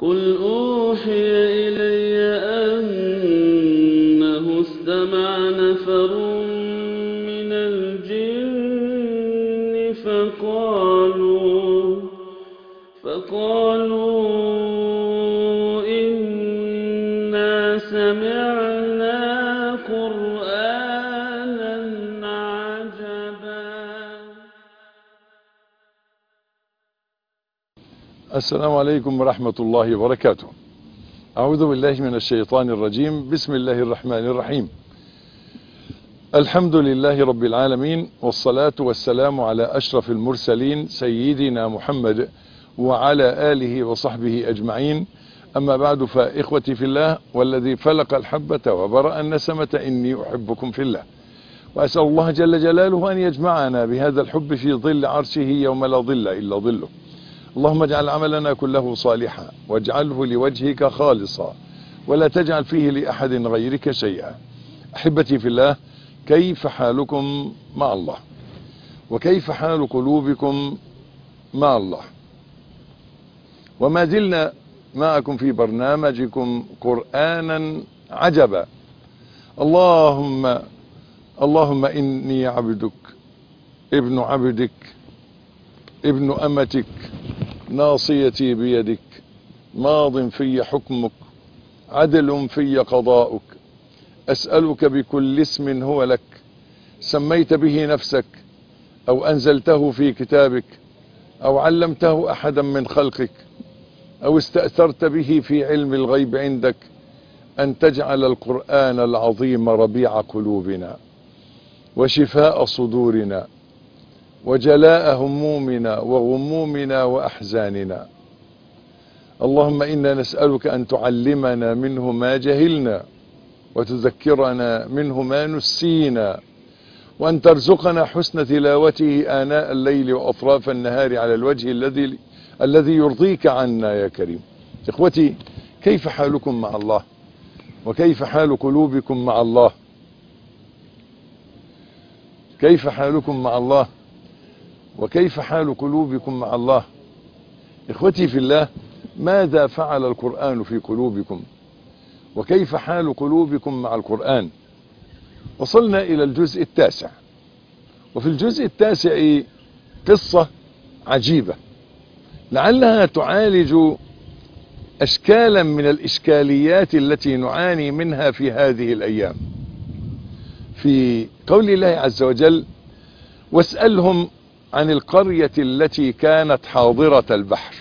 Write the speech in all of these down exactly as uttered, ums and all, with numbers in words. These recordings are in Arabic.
قل أوحي إلي أنه استمع نفر من الجن فقالوا فقالوا إنا سمعنا قرآنا عجبا. السلام عليكم ورحمة الله وبركاته. أعوذ بالله من الشيطان الرجيم. بسم الله الرحمن الرحيم. الحمد لله رب العالمين، والصلاة والسلام على أشرف المرسلين سيدنا محمد وعلى آله وصحبه أجمعين. أما بعد، فإخوتي في الله والذي فلق الحبة وبرأ النسمة إني أحبكم في الله، وأسأل الله جل جلاله أن يجمعنا بهذا الحب في ظل عرشه يوم لا ظل إلا ظله. اللهم اجعل عملنا كله صالحا واجعله لوجهك خالصا ولا تجعل فيه لأحد غيرك شيئا. أحبتي في الله، كيف حالكم مع الله؟ وكيف حال قلوبكم مع الله؟ وما زلنا معكم في برنامجكم قرآنا عجبا. اللهم اللهم إني عبدك ابن عبدك ابن أمتك ناصيتي بيدك ماض في حكمك عدل في قضاؤك. أسألك بكل اسم هو لك سميت به نفسك أو أنزلته في كتابك أو علمته أحدا من خلقك أو استأثرت به في علم الغيب عندك أن تجعل القرآن العظيم ربيع قلوبنا وشفاء صدورنا وجلاء همومنا وغمومنا وأحزاننا. اللهم إنا نسألك أن تعلمنا منه ما جهلنا وتذكرنا منه ما نسينا، وأن ترزقنا حسن تلاوته آناء الليل وأطراف النهار على الوجه الذي الذي يرضيك عنا يا كريم. إخوتي، كيف حالكم مع الله؟ وكيف حال قلوبكم مع الله؟ كيف حالكم مع الله؟ وكيف حال قلوبكم مع الله؟ إخوتي في الله، ماذا فعل القرآن في قلوبكم؟ وكيف حال قلوبكم مع القرآن؟ وصلنا إلى الجزء التاسع، وفي الجزء التاسع قصة عجيبة لعلها تعالج أشكالا من الإشكاليات التي نعاني منها في هذه الأيام. في قول الله عز وجل: واسألهم عن القرية التي كانت حاضرة البحر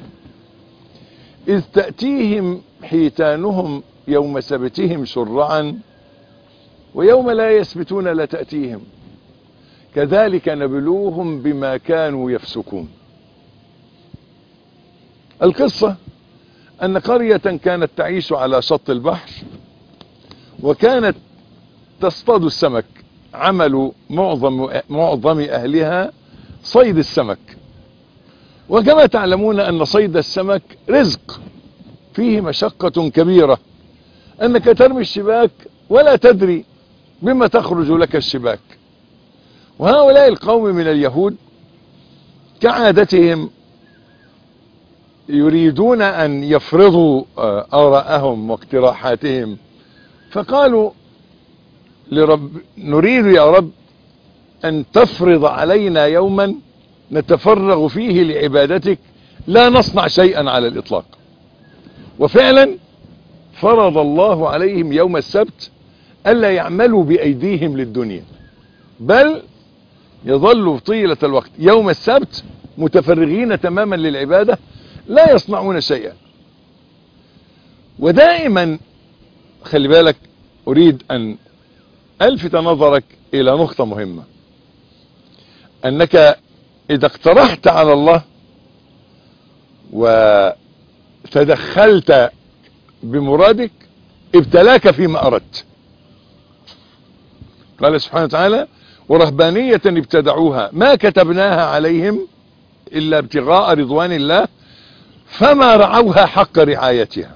إذ تأتيهم حيتانهم يوم سبتهم شرعا ويوم لا يسبتون لا تأتيهم كذلك نبلوهم بما كانوا يفسقون. القصة أن قرية كانت تعيش على شط البحر، وكانت تصطاد السمك. عمل معظم معظم أهلها صيد السمك، وكما تعلمون أن صيد السمك رزق فيه مشقة كبيرة، أنك ترمي الشباك ولا تدري بما تخرج لك الشباك. وهؤلاء القوم من اليهود كعادتهم يريدون أن يفرضوا آراءهم واقتراحاتهم، فقالوا لرب: نريد يا رب أن تفرض علينا يوما نتفرغ فيه لعبادتك لا نصنع شيئا على الإطلاق. وفعلا فرض الله عليهم يوم السبت ألا يعملوا بأيديهم للدنيا، بل يظلوا طيلة الوقت يوم السبت متفرغين تماما للعبادة لا يصنعون شيئا. ودائما خلي بالك، أريد أن ألفت نظرك إلى نقطة مهمة، أنك إذا اقترحت على الله وتدخلت بمرادك ابتلاك فيما أردت. قال سبحانه وتعالى: ورهبانية ابتدعوها ما كتبناها عليهم إلا ابتغاء رضوان الله فما رعوها حق رعايتها.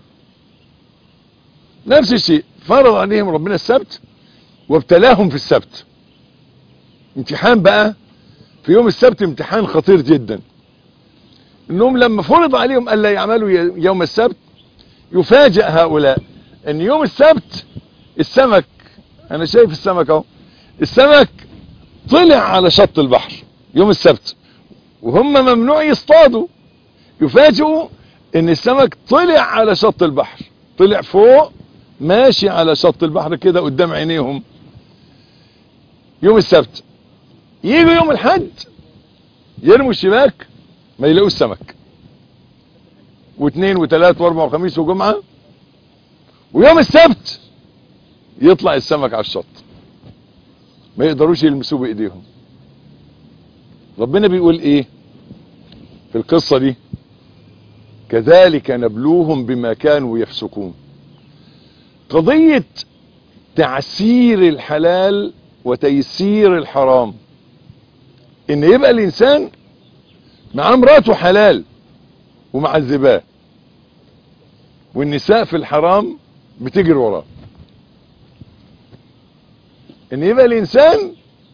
نفس الشيء، فرض عليهم ربنا السبت وابتلاهم في السبت. امتحان بقى في يوم السبت، امتحان خطير جدا. انهم لما فرض عليهم الا يعملوا يوم السبت، يفاجئ هؤلاء ان يوم السبت السمك، انا شايف السمك اهو، السمك طلع على شط البحر يوم السبت، وهم ممنوع يصطادوا. يفاجئوا ان السمك طلع على شط البحر، طلع فوق ماشي على شط البحر كده قدام عينيهم يوم السبت. يجوا يوم الحد يرموا الشباك ما يلاقوش سمك، واثنين وثلاث واربع وخميس وجمعة، ويوم السبت يطلع السمك على الشط ما يقدروش يلمسوه بايديهم. ربنا بيقول ايه في القصة دي؟ كذلك نبلوهم بما كانوا يفسقون. قضية تعسير الحلال وتيسير الحرام، ان يبقى الانسان مع مراته حلال ومعذباه، والنساء في الحرام بتجري وراه. ان يبقى الانسان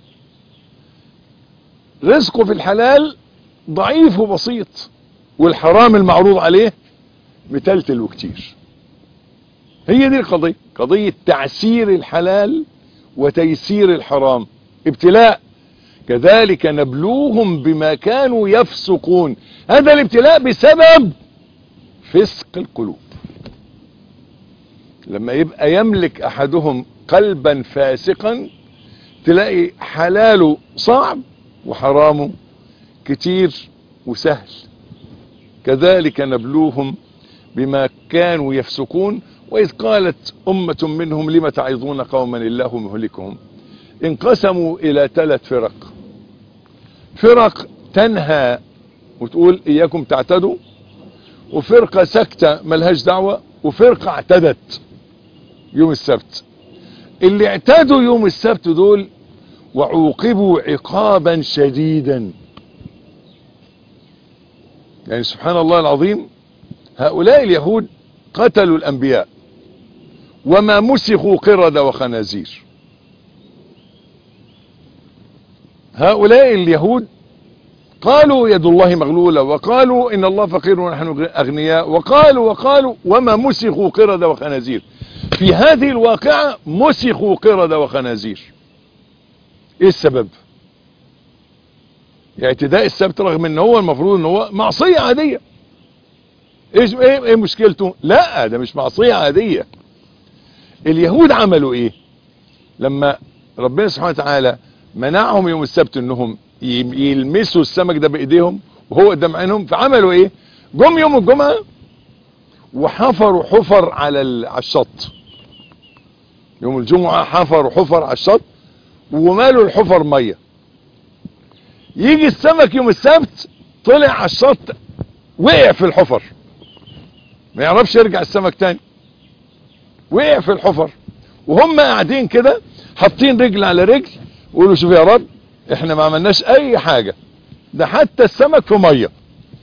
رزقه في الحلال ضعيف وبسيط، والحرام المعروض عليه متلتل وكتير. هي دي القضية، قضية تعسير الحلال وتيسير الحرام، ابتلاء. كذلك نبلوهم بما كانوا يفسقون. هذا الابتلاء بسبب فسق القلوب. لما يبقى يملك احدهم قلبا فاسقا تلاقي حلاله صعب وحرامه كتير وسهل. كذلك نبلوهم بما كانوا يفسقون. وإذ قالت أمة منهم لم تعظون قوما الله مهلكهم، انقسموا إلى ثلاث فرق. فرق تنهى وتقول إياكم تعتدوا، وفرقة سكتة ملهاش دعوة، وفرقة اعتدت يوم السبت. اللي اعتدوا يوم السبت دول وعوقبوا عقابا شديدا. يعني سبحان الله العظيم، هؤلاء اليهود قتلوا الأنبياء وما مسخوا قردة وخنازير. هؤلاء اليهود قالوا يد الله مغلولة، وقالوا إن الله فقير ونحن أغنياء، وقالوا وقالوا وما مسخوا قردة وخنازير. في هذه الواقعة مسخوا قردة وخنازير. ايه السبب؟ اعتداء السبت رغم ان هو المفروض ان هو معصية عادية. ايش ايه, إيه مشكلته؟ لا، ده مش معصية عادية. اليهود عملوا ايه لما ربنا سبحانه وتعالى منعهم يوم السبت انهم يلمسوا السمك ده بايديهم وهو قدام عينهم؟ فعملوا ايه؟ جم يوم الجمعة وحفروا حفر على الشط. يوم الجمعة حفروا حفر على الشط ومالوا الحفر مية. يجي السمك يوم السبت طلع على الشط وقع في الحفر، ما يعرفش يرجع السمك تاني، وقع في الحفر. وهم قاعدين كده حاطين رجل على رجل ويقولوا شوف يا رب احنا ما عملناش اي حاجة، ده حتى السمك في مية.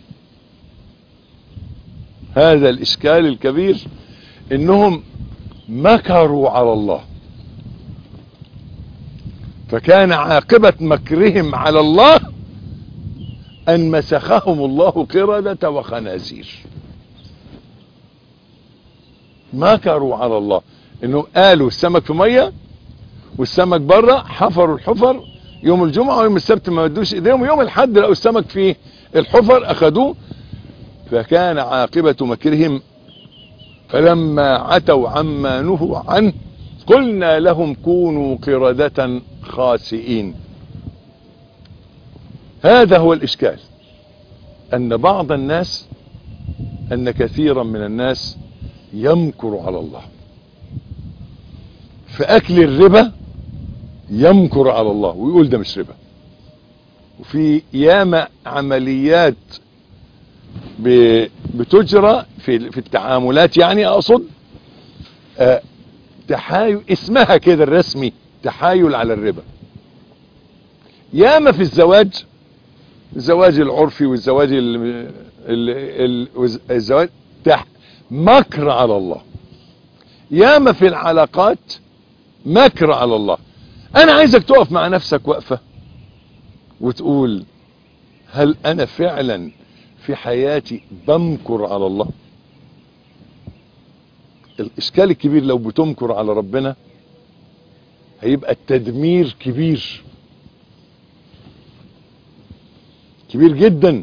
هذا الاشكال الكبير، انهم مكروا على الله، فكان عاقبة مكرهم على الله ان مسخهم الله قردة وخنازير. مكروا على الله، انهم قالوا السمك في مية والسمك بره، حفروا الحفر يوم الجمعة، ويوم السبت ما مدوش ايديهم، ويوم الحد لقوا السمك في الحفر اخدوه. فكان عاقبة مكرهم فلما عتوا عما نهوا عنه قلنا لهم كونوا قردة خاسئين. هذا هو الاشكال، ان بعض الناس، ان كثيرا من الناس يمكر على الله. في اكل الربا يمكر على الله ويقول ده مش ربا. وفي ياما عمليات بتجرى في في التعاملات، يعني اقصد أه تحايل، اسمها كده الرسمي تحايل على الربا. ياما في الزواج، الزواج العرفي والزواج ال ال ال الزواج تح مكر على الله. ياما في العلاقات مكر على الله. انا عايزك تقف مع نفسك وقفة وتقول هل انا فعلا في حياتي بمكر على الله؟ الاشكال الكبير لو بتمكر على ربنا هيبقى التدمير كبير كبير جدا،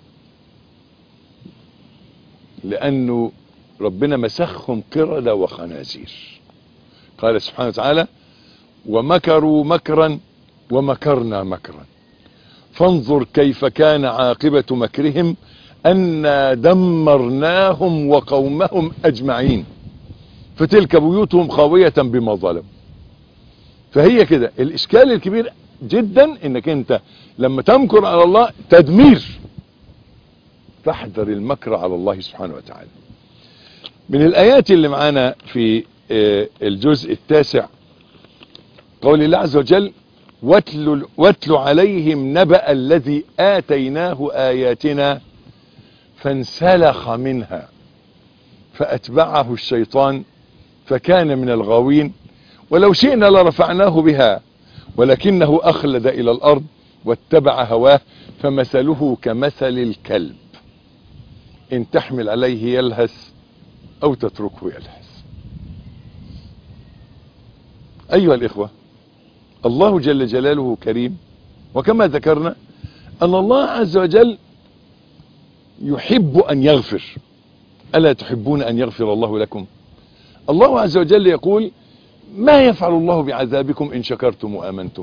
لانه ربنا مسخهم قردة وخنازير. قال سبحانه وتعالى: ومكروا مكرا ومكرنا مكرا فانظر كيف كان عاقبة مكرهم أنا دمرناهم وقومهم أجمعين فتلك بيوتهم خاوية بما ظلموا. فهي كده الإشكال الكبير جدا انك انت لما تمكر على الله تدمير، فاحذر المكر على الله سبحانه وتعالى. من الآيات اللي معانا في الجزء التاسع قول الله عز وجل: واتل, واتل عليهم نبأ الذي آتيناه آياتنا فانسلخ منها فأتبعه الشيطان فكان من الغاوين ولو شئنا لرفعناه بها ولكنه أخلد إلى الأرض واتبع هواه فمثله كمثل الكلب إن تحمل عليه يلهث أو تتركه يلهث. أيها الإخوة، الله جل جلاله كريم، وكما ذكرنا أن الله عز وجل يحب أن يغفر. ألا تحبون أن يغفر الله لكم؟ الله عز وجل يقول: ما يفعل الله بعذابكم إن شكرتم وآمنتم.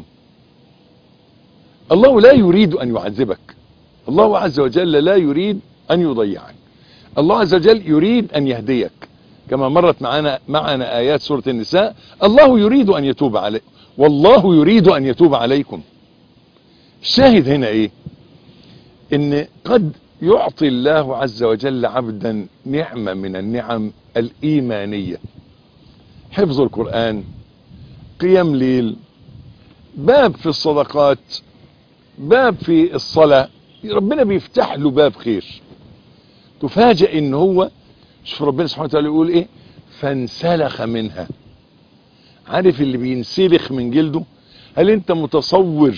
الله لا يريد أن يعذبك، الله عز وجل لا يريد أن يضيعك، الله عز وجل يريد أن يهديك، كما مرت معنا معنا آيات سورة النساء: الله يريد أن يتوب عليك، والله يريد أن يتوب عليكم. الشاهد هنا إيه؟ إن قد يعطي الله عز وجل عبدا نعمة من النعم الإيمانية، حفظ القرآن، قيام ليل، باب في الصدقات، باب في الصلاة، ربنا بيفتح له باب خير. تفاجئ ان هو، شوف ربنا سبحانه وتعالى يقول ايه: فانسلخ منها. عارف اللي بينسلخ من جلده؟ هل انت متصور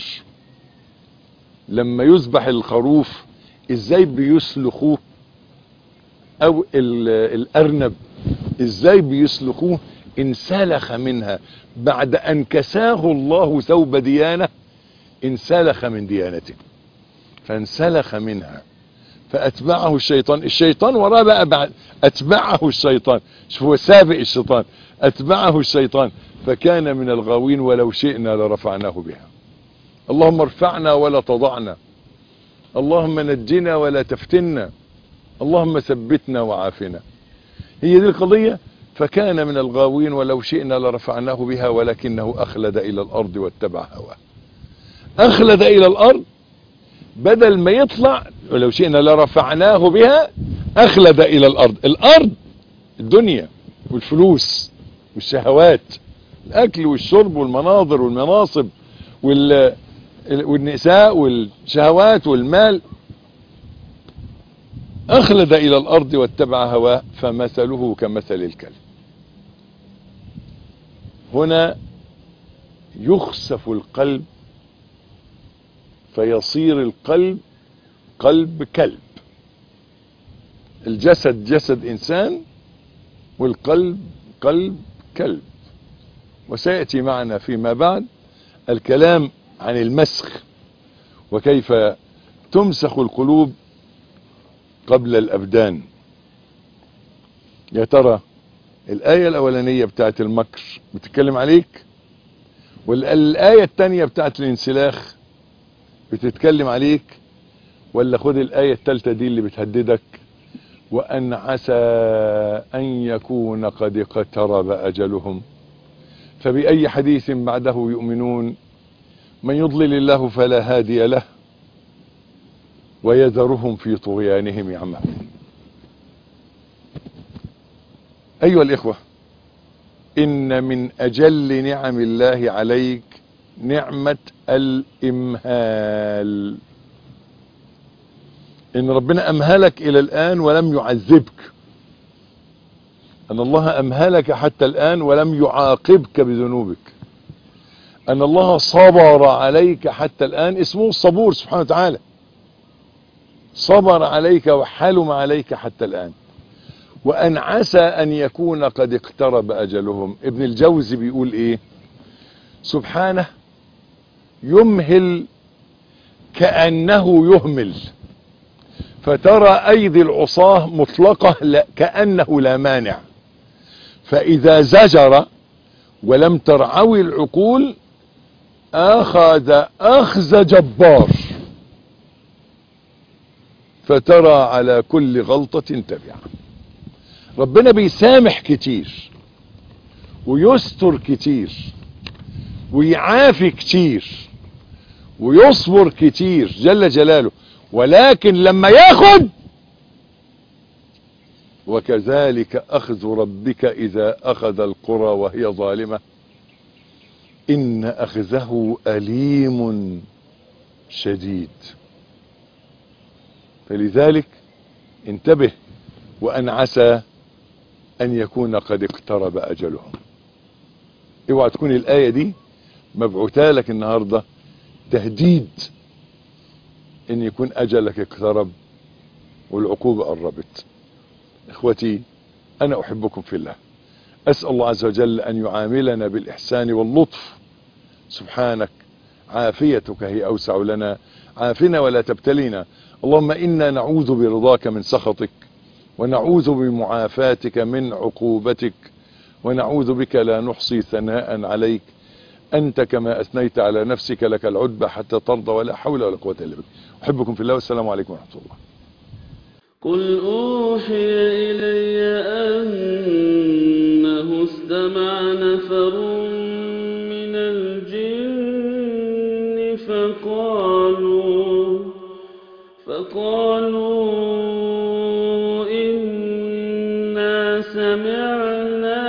لما يذبح الخروف ازاي بيسلخوه، او الارنب ازاي بيسلخوه؟ انسلخ منها بعد ان كساه الله ثوب ديانة، انسلخ من ديانته فانسلخ منها فاتبعه الشيطان. الشيطان وراه بقى بعد اتبعه الشيطان، شوف هو سابق الشيطان، اتبعه الشيطان فكان من الغاوين ولو شئنا لرفعناه بها. اللهم ارفعنا ولا تضعنا، اللهم نجنا ولا تفتنا، اللهم ثبتنا وعافنا. هي دي القضية. فكان من الغاوين ولو شئنا لرفعناه بها ولكنه أخلد إلى الأرض واتبع هواه. أخلد إلى الأرض بدل ما يطلع، ولو شئنا لرفعناه بها، أخلد إلى الأرض. الأرض الدنيا والفلوس والشهوات، الأكل والشرب والمناظر والمناصب وال... والنساء والشهوات والمال. أخلد إلى الأرض واتبع هواه فمثله كمثل الكلب. هنا يخسف القلب فيصير القلب قلب كلب. الجسد جسد إنسان والقلب قلب كلب. وسيأتي معنا فيما بعد الكلام عن المسخ وكيف تمسخ القلوب قبل الأبدان. يا ترى الآية الأولانية بتاعت المكر بتتكلم عليك، والآية الثانية بتاعت الانسلاخ بتتكلم عليك، ولا خد الآية الثالثة دي اللي بتهددك: وأن عسى أن يكون قد اقترب أجلهم فبأي حديث بعده يؤمنون من يضلل الله فلا هادي له ويذرهم في طغيانهم يعمهون. أيها الإخوة، إن من أجل نعم الله عليك نعمة الإمهال، إن ربنا أمهلك إلى الآن ولم يعذبك، أن الله أمهلك حتى الآن ولم يعاقبك بذنوبك، أن الله صبر عليك حتى الآن. اسمه الصبور سبحانه وتعالى، صبر عليك وحلم عليك حتى الآن، وأن عسى أن يكون قد اقترب أجلهم. ابن الجوزي بيقول إيه؟ سبحانه يمهل كأنه يهمل، فترى أيدي العصاة مطلقة لا كأنه لا مانع، فإذا زجر ولم ترعوي العقول أخذ أخذ جبار، فترى على كل غلطة تبعة. ربنا بيسامح كتير ويستر كتير ويعافي كتير ويصبر كتير جل جلاله، ولكن لما ياخد وكذلك أخذ ربك إذا أخذ القرى وهي ظالمة إن أخذه أليم شديد. فلذلك انتبه، وأن عسى أن يكون قد اقترب أجلهم. اوعى تكون الآية دي مبعوثة لك النهاردة تهديد ان يكون أجلك اقترب والعقوبة قربت. اخوتي انا احبكم في الله، اسأل الله عز وجل ان يعاملنا بالاحسان واللطف. سبحانك عافيتك هي اوسع لنا، عافنا ولا تبتلينا. اللهم انا نعوذ برضاك من سخطك، ونعوذ بمعافاتك من عقوبتك، ونعوذ بك لا نحصي ثناء عليك انت كما اثنيت على نفسك، لك العتبى حتى ترضى، ولا حول ولا قوة الا بك. احبكم في الله، والسلام عليكم ورحمة الله. قل أوحي إلي أنه استمع نفر من الجن فقالوا فقالوا إنا سمعنا